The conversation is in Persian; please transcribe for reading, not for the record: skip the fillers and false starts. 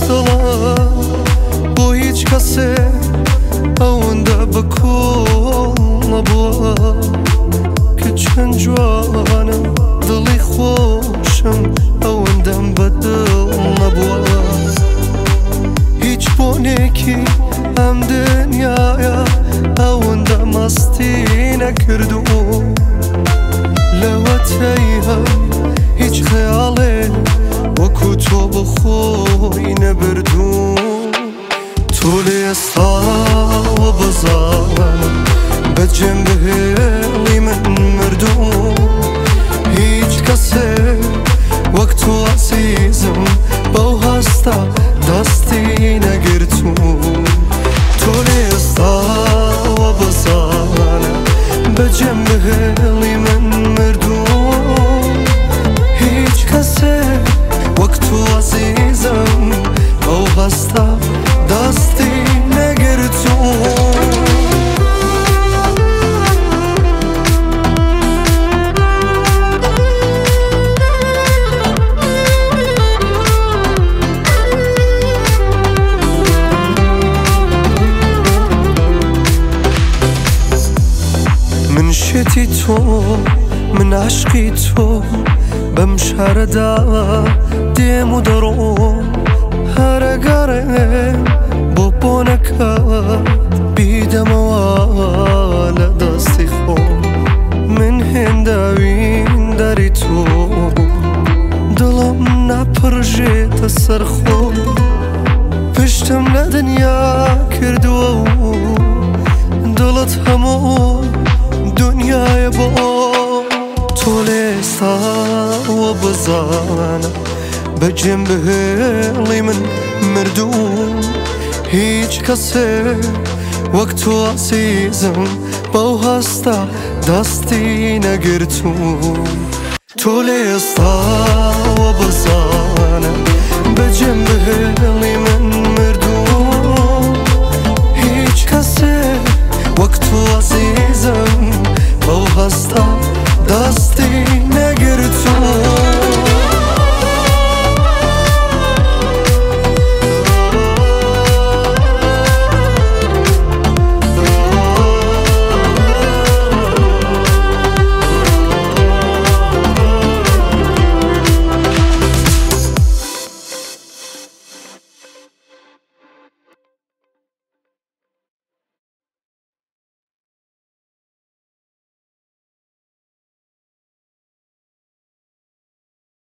دڵم بۆ هیچ کەسێ ئەوەندە بەکۆڵ نەبووە کە چەند جوانە دڵی خۆشم ئەوەندەم بەدڵ نەبووە هیچ بۆنێکی ئەم دنیایە ئەوەندە مەستی نەکردو لەوەتەی هەم هیچ خەیاڵێ وەکو تۆ بەخۆی نەبردو تۆ لێ ئێستاوە بەزانە بەجێم بهێڵی من مردو هیچ کەسێ وەک تۆ عەزیزم بەو هەستە دەستی نەگرتو تۆ لێ ئێستاوە بەزانە بەجێم بهێڵی من مردو هیچ کەسێ وەک تۆ عەزیزم بەو هەستە دەستی نەگرتو من شێتی تۆ من عشقی تۆ بەم شارەدا دێم و دەڕۆم هەرەگەڕێم بۆ نەکات بیدەمەوە لە دەستی خۆم من هێنداوین دەری تۆ دڵم ناپڕژێتە سەر خۆم پشتم لە دنیا کردووە و دڵت هەموو دنیای بۆ تۆ لێ ئێستاوە بزانە بەجێم بهێڵی من مردو هیچ کەسێ وەک تۆ عەزیزم بەو هەستە دەستی نەگرتو تۆ لێ ئێستاوە بزانە بەجێم بهێڵی